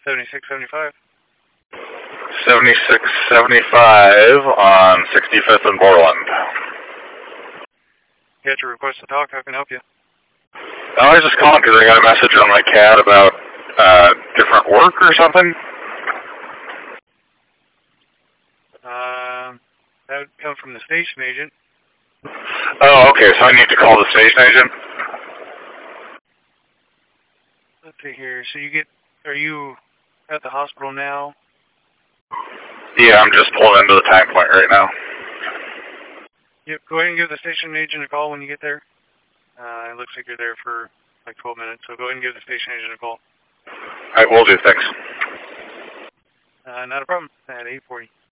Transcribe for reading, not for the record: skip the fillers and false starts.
7675. 7675 on 65th and Borland. You had to request to talk. How can I help you? I was just calling because I got a message on my CAD about different work or something. That would come from the station agent. Oh, okay, so I need to call the station agent? Let's see here. So are you at the hospital now? Yeah, I'm just pulling into the time point right now. Yep, go ahead and give the station agent a call when you get there. It looks like you're there for like 12 minutes, so go ahead and give the station agent a call. Alright, will do, thanks. Not a problem. At 8:40.